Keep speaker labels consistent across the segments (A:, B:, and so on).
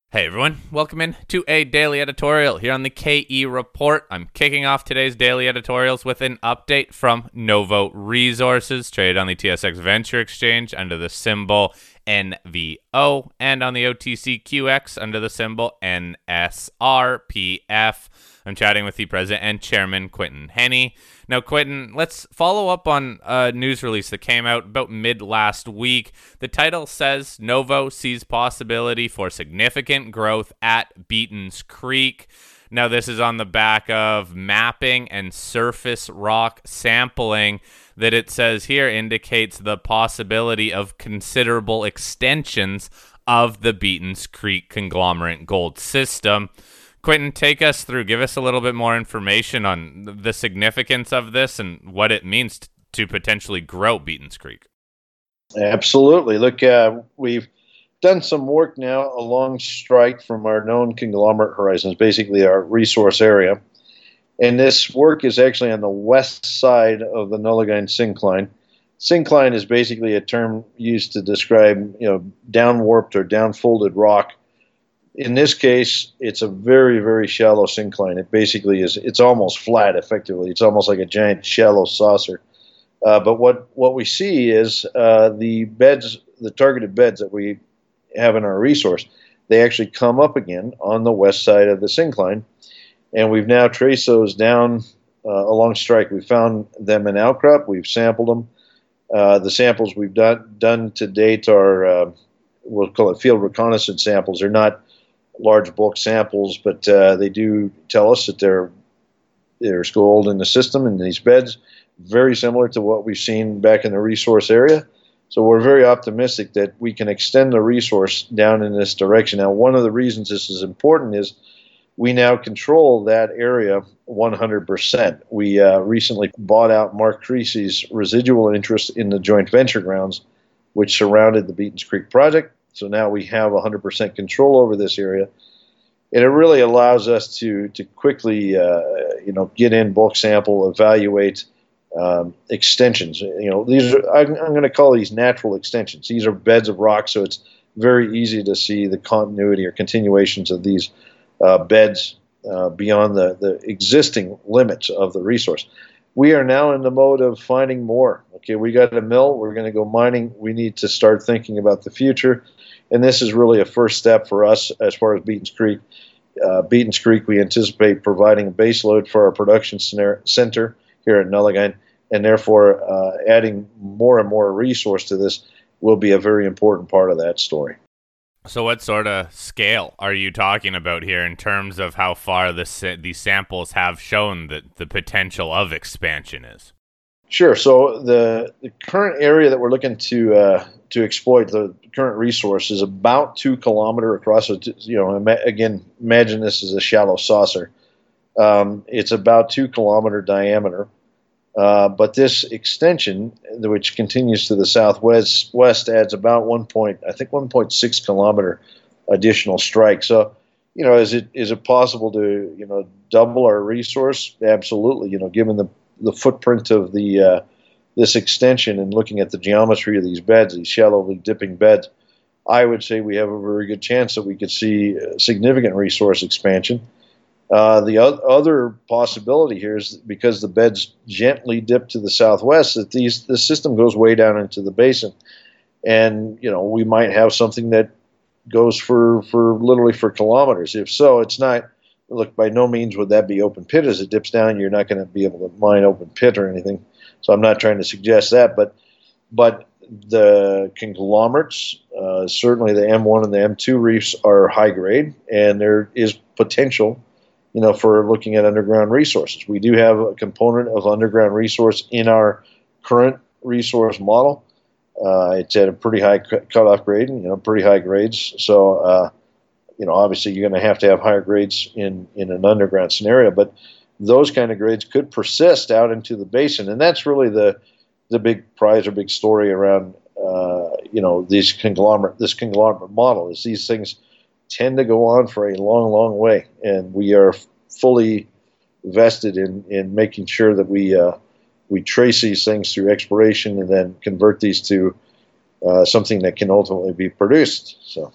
A: Hey everyone, welcome in to a daily editorial here on the KE Report. I'm kicking off today's daily editorials with an update from Novo Resources, traded on the TSX Venture Exchange under the symbol NVO and on the OTCQX under the symbol NSRPF. I'm chatting with the president and chairman, Quinton Hennigh. Now, Quinton, let's follow up on a news release that came out about mid last week. The title says Novo sees possibility for significant growth at Beaton's Creek. Now, this is on the back of mapping and surface rock sampling that it says here indicates the possibility of considerable extensions of the Beaton's Creek conglomerate gold system. Quinton, take us through. Give us a little bit more information on the significance of this and what it means to potentially grow Beaton's Creek.
B: Absolutely. Look, we've done some work now along strike from our known conglomerate horizons, basically our resource area. And this work is actually on the west side of the Nullagine syncline. Syncline is basically a term used to describe, downwarped or downfolded rock. In this case, it's a very, very shallow syncline. It basically is, it's almost flat, effectively. It's almost like a giant shallow saucer. But what we see is the beds, the targeted beds that we have in our resource, they actually come up again on the west side of the syncline. And we've now traced those down along strike. We found them in outcrop. We've sampled them. The samples we've done to date are, we'll call it field reconnaissance samples. They're not large bulk samples, but they do tell us that there's gold in the system in these beds, very similar to what we've seen back in the resource area. So we're very optimistic that we can extend the resource down in this direction. Now, one of the reasons this is important is we now control that area 100%. We recently bought out Mark Creasy's residual interest in the joint venture grounds, which surrounded the Beaton's Creek project. So now we have 100% control over this area, and it really allows us to quickly, get in, bulk sample, evaluate extensions. These are, I'm going to call these natural extensions. These are beds of rock, so it's very easy to see the continuity or continuations of these beds beyond the existing limits of the resource. We are now in the mode of finding more. Okay, we got a mill. We're going to go mining. We need to start thinking about the future. And this is really a first step for us as far as Beaton's Creek. Beaton's Creek, we anticipate providing a base load for our production center here at Nullagine, and therefore adding more and more resource to this will be a very important part of that story.
A: So what sort of scale are you talking about here in terms of how far these samples have shown that the potential of expansion is?
B: Sure. So the current area that we're looking to exploit, the current resource, is about 2 kilometers across. So, again, imagine this is a shallow saucer. It's about 2 kilometer diameter. But this extension, which continues to the southwest, adds about 1.6 kilometer additional strike. So, is it possible to double our resource? Absolutely. Given the footprint of this extension and looking at the geometry of these beds, these shallowly dipping beds, I would say we have a very good chance that we could see significant resource expansion. The other possibility here is because the beds gently dip to the southwest, that the system goes way down into the basin, and we might have something that goes for literally for kilometers. If so, it's not. Look, by no means would that be open pit. As it dips down, you're not going to be able to mine open pit or anything. So I'm not trying to suggest that, but the conglomerates, certainly the M1 and the M2 reefs, are high grade, and there is potential, for looking at underground resources. We do have a component of underground resource in our current resource model. It's at a pretty high cutoff grade, pretty high grades. So, obviously you're going to have higher grades in an underground scenario, but those kind of grades could persist out into the basin. And that's really the big prize or big story around, this conglomerate model, is these things tend to go on for a long, long way. And we are fully vested in making sure that we trace these things through exploration and then convert these to something that can ultimately be produced. So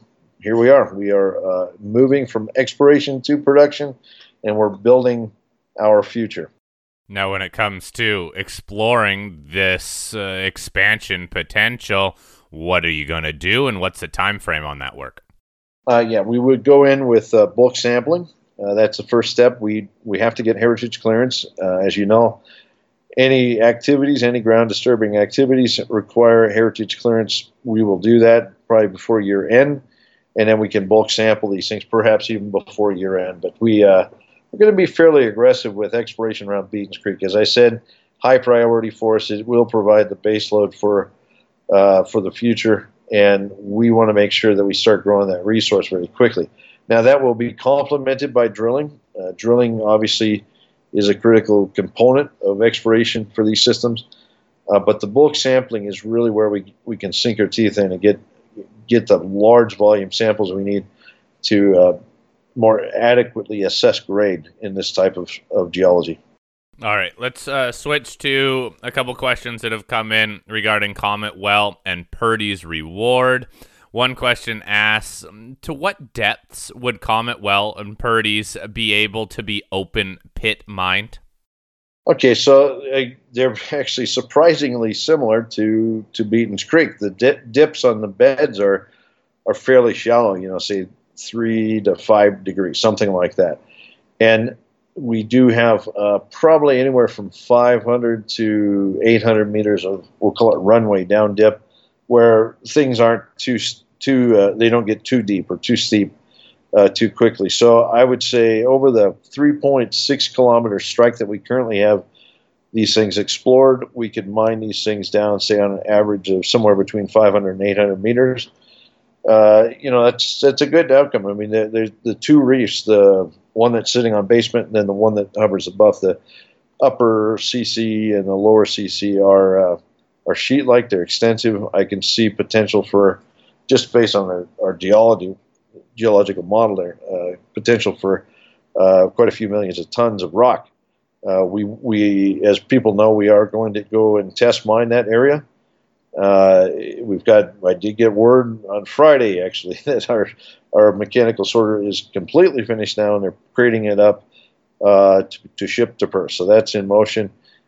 B: here we are. We are moving from exploration to production, and we're building our future.
A: Now, when it comes to exploring this expansion potential, what are you going to do, and what's the time frame on that work?
B: We would go in with bulk sampling. That's the first step. We have to get heritage clearance. As you know, any ground disturbing activities that require heritage clearance, we will do that probably before year end, and then we can bulk sample these things, perhaps even before year end. But we're going to be fairly aggressive with exploration around Beaton's Creek. As I said, high priority for us. It will provide the base load for the future, and we want to make sure that we start growing that resource very quickly. Now, that will be complemented by drilling. Drilling, obviously, is a critical component of exploration for these systems, but the bulk sampling is really where we can sink our teeth in and get the large volume samples we need to more adequately assess grade in this type of geology.
A: All right, let's switch to a couple questions that have come in regarding Comet Well and Purdy's reward. One question asks, to what depths would Comet Well and Purdy's be able to be open pit mined?
B: Okay, so they're actually surprisingly similar to Beaton's Creek. The dips on the beds are fairly shallow, say 3 to 5 degrees, something like that. And we do have probably anywhere from 500 to 800 meters of, we'll call it runway down dip, where things aren't they don't get too deep or too steep too quickly. So I would say over the 3.6 kilometer strike that we currently have these things explored, we could mine these things down, say on an average of somewhere between 500 and 800 meters. That's a good outcome. I mean, there's the two reefs, the one that's sitting on basement and then the one that hovers above. The upper CC and the lower CC are sheet-like. They're extensive. I can see potential for, just based on our geological model there, potential for quite a few millions of tons of rock. We, as people know, we are going to go and test mine that area. I did get word on Friday, actually, that our mechanical sorter is completely finished now, and they're crating it up to ship to Perth. So that's in motion.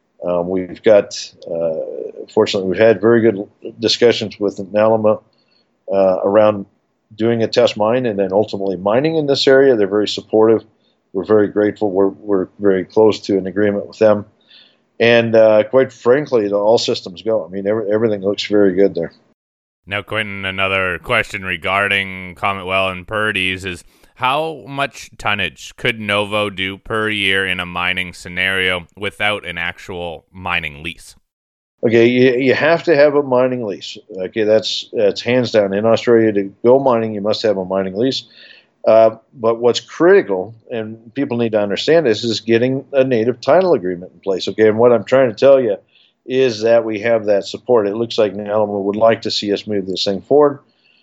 B: Fortunately, we've had very good discussions with Nalama around doing a test mine and then ultimately mining in this area. They're very supportive. We're very grateful. We're very close to an agreement with them. And quite frankly, all systems go. I mean, everything looks very good there.
A: Now, Quentin, another question regarding Comet Well and Purdy's is, how much tonnage could Novo do per year in a mining scenario without an actual mining lease?
B: Okay, you have to have a mining lease. Okay, that's hands down. In Australia, to go mining, you must have a mining lease. But what's critical, and people need to understand this, is getting a native title agreement in place. Okay, and what I'm trying to tell you is that we have that support. It looks like Nalama would like to see us move this thing forward.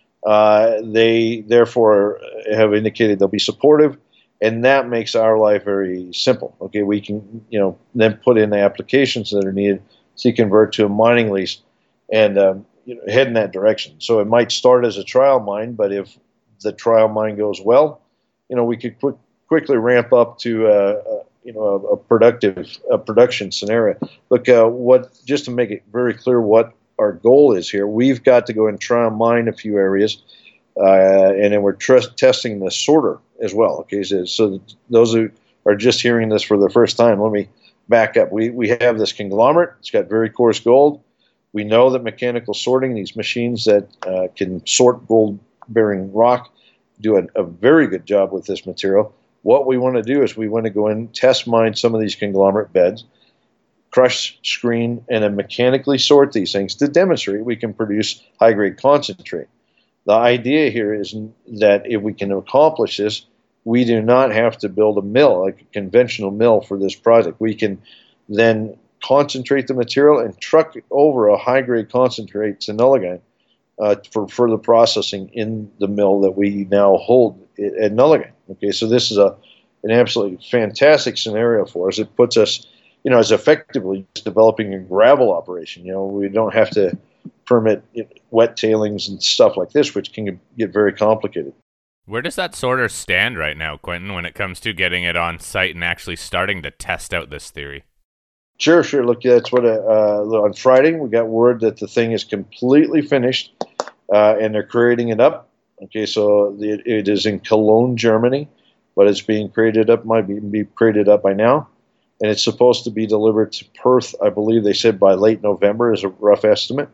B: They therefore have indicated they'll be supportive, and that makes our life very simple. Okay, we can then put in the applications that are needed to convert to a mining lease and head in that direction. So it might start as a trial mine, but if the trial mine goes well, we could quickly ramp up to a production scenario. Look, just to make it very clear what our goal is here, we've got to go and try and mine a few areas, and then we're testing the sorter as well. Okay, so those who are just hearing this for the first time, let me back up. We have this conglomerate. It's got very coarse gold. We know that mechanical sorting, these machines that can sort gold-bearing rock, do a very good job with this material. What we want to do is we want to go in, test mine some of these conglomerate beds, crush, screen, and then mechanically sort these things to demonstrate we can produce high-grade concentrate. The idea here is that if we can accomplish this, we do not have to build a mill, like a conventional mill for this project. We can then concentrate the material and truck over a high-grade concentrate to Nullagine for further processing in the mill that we now hold at Nullagine. Okay, so this is an absolutely fantastic scenario for us. It puts us, as effectively developing a gravel operation. We don't have to permit wet tailings and stuff like this, which can get very complicated.
A: Where does that sort of stand right now, Quentin, when it comes to getting it on site and actually starting to test out this theory?
B: Sure, sure. Look, that's what on Friday we got word that the thing is completely finished, and they're creating it up. Okay, so it is in Cologne, Germany, but it's being created up. Might be created up by now, and it's supposed to be delivered to Perth. I believe they said by late November is a rough estimate.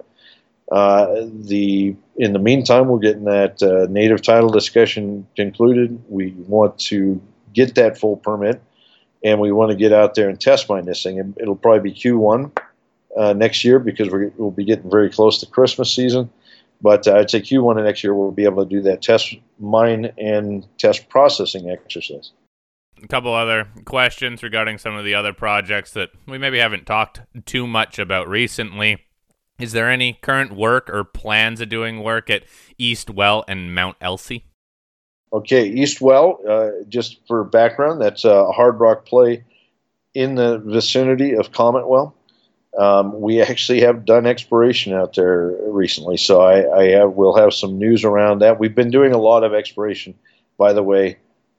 B: In the meantime, we're getting that native title discussion concluded. We want to get that full permit, and we want to get out there and test mine this thing. It'll probably be Q1 next year because we'll be getting very close to Christmas season. But I'd say Q1 of next year we'll be able to do that test mine and test processing exercise.
A: A couple other questions regarding some of the other projects that we maybe haven't talked too much about recently. Is there any current work or plans of doing work at East Well and Mount Elsie?
B: Okay, East Well, just for background, that's a hard rock play in the vicinity of Comet Well. We actually have done exploration out there recently, so we'll have some news around that. We've been doing a lot of exploration, by the way,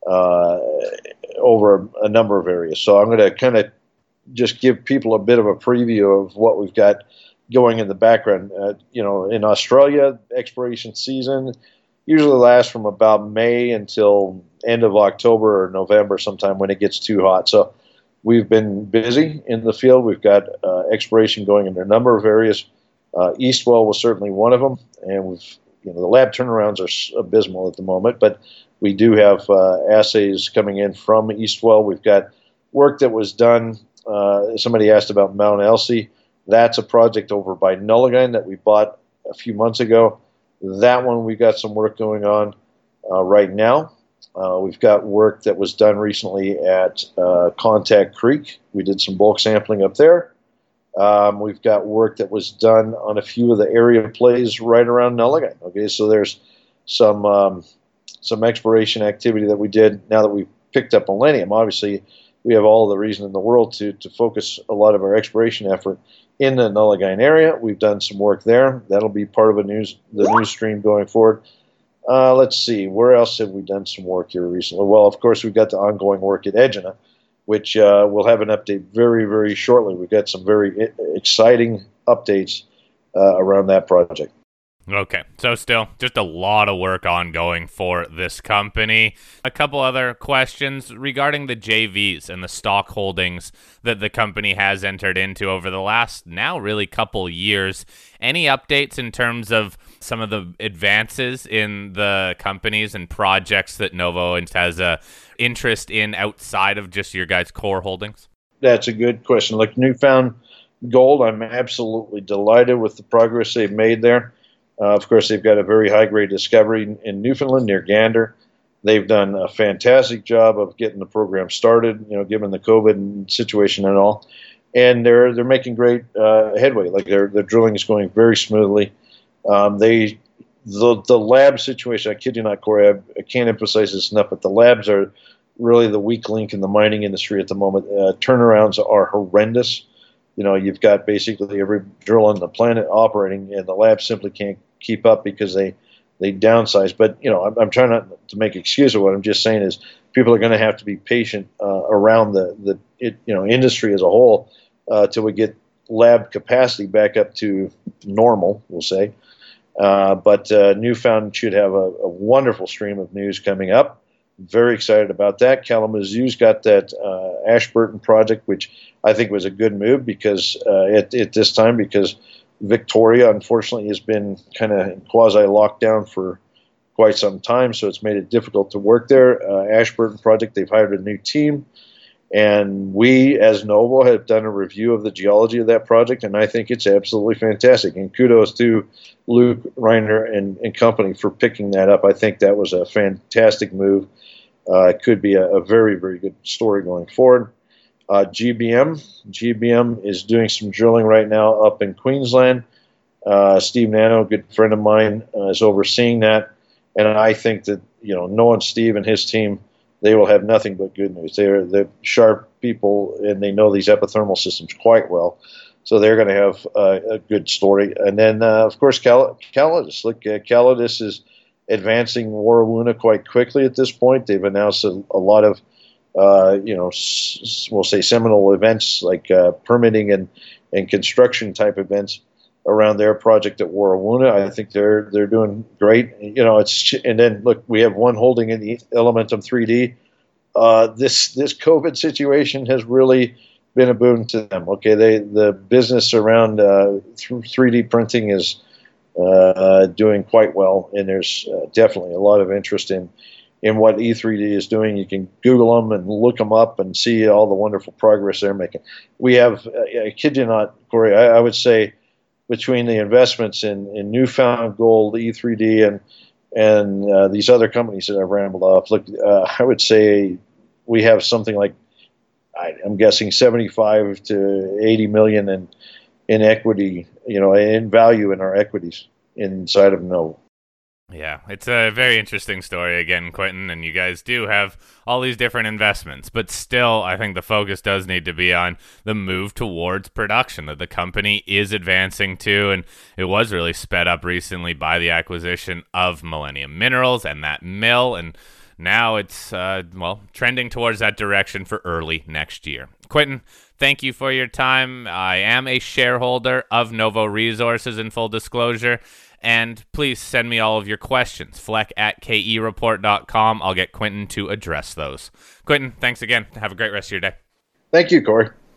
B: over a number of areas. So I'm going to kind of just give people a bit of a preview of what we've got going in the background. In Australia, exploration season usually lasts from about May until end of October or November sometime when it gets too hot. So we've been busy in the field. We've got exploration going in a number of areas. Eastwell was certainly one of them, and the lab turnarounds are abysmal at the moment, but we do have assays coming in from Eastwell. We've got work that was done. Somebody asked about Mount Elsie. That's a project over by Nullagine that we bought a few months ago. That one, we've got some work going on right now. We've got work that was done recently at Contact Creek. We did some bulk sampling up there. We've got work that was done on a few of the area plays right around Nullagine. Okay, so there's some exploration activity that we did now that we've picked up Millennium. Obviously, we have all the reason in the world to focus a lot of our exploration effort in the Nullagine area. We've done some work there. That'll be part of the news stream going forward. Let's see, where else have we done some work here recently? Well, of course, we've got the ongoing work at Egina, which we'll have an update very, very shortly. We've got some very exciting updates around that project.
A: Okay, so still just a lot of work ongoing for this company. A couple other questions regarding the JVs and the stock holdings that the company has entered into over the last now really couple years. Any updates in terms of some of the advances in the companies and projects that Novo has a interest in outside of just your guys' core holdings?
B: That's a good question. Like New Found Gold, I'm absolutely delighted with the progress they've made there. Of course, they've got a very high-grade discovery in Newfoundland near Gander. They've done a fantastic job of getting the program started, given the COVID situation and all. And they're making great headway. Like their drilling is going very smoothly. The lab situation, I kid you not, Corey, I can't emphasize this enough, but the labs are really the weak link in the mining industry at the moment. Turnarounds are horrendous. You've got basically every drill on the planet operating, and the lab simply can't keep up because they downsize. But I'm trying not to make excuses. What I'm just saying is people are going to have to be patient around the industry as a whole till we get lab capacity back up to normal, we'll say. But Newfound should have a wonderful stream of news coming up. Very excited about that. Kalamazoo's got that Ashburton project, which I think was a good move because at this time, because Victoria, unfortunately, has been kind of quasi-lockdown for quite some time, so it's made it difficult to work there. Ashburton project, they've hired a new team, and we, as Novo, have done a review of the geology of that project, and I think it's absolutely fantastic. And kudos to Luke Reiner and company for picking that up. I think that was a fantastic move. It could be a very, very good story going forward. GBM is doing some drilling right now up in Queensland. Steve Nano, a good friend of mine, is overseeing that. And I think that, knowing Steve and his team, they will have nothing but good news. They're sharp people, and they know these epithermal systems quite well. So they're going to have a good story. And then, of course, Calidus. Look, Calidus is advancing Warrawoona quite quickly at this point. They've announced a lot of, we'll say seminal events like permitting and construction type events around their project at Warrawoona. I think they're doing great. And then look, we have one holding in the Elementum 3D. This COVID situation has really been a boon to them. Okay, the business around 3D printing is doing quite well, and there's definitely a lot of interest in what E3D is doing. You can Google them and look them up and see all the wonderful progress they're making. We have, I kid you not, Corey, I would say between the investments in Newfound Gold, E3D, and these other companies that I've rambled off, look, I would say we have something like, I'm guessing 75 to 80 million in equity, in value in our equities inside of Novo.
A: Yeah, it's a very interesting story again, Quentin, and you guys do have all these different investments, but still, I think the focus does need to be on the move towards production that the company is advancing to, and it was really sped up recently by the acquisition of Millennium Minerals and that mill, and now it's, trending towards that direction for early next year. Quentin, thank you for your time. I am a shareholder of Novo Resources, in full disclosure. And please send me all of your questions, fleck@kereport.com. I'll get Quentin to address those. Quentin, thanks again. Have a great rest of your day.
B: Thank you, Corey.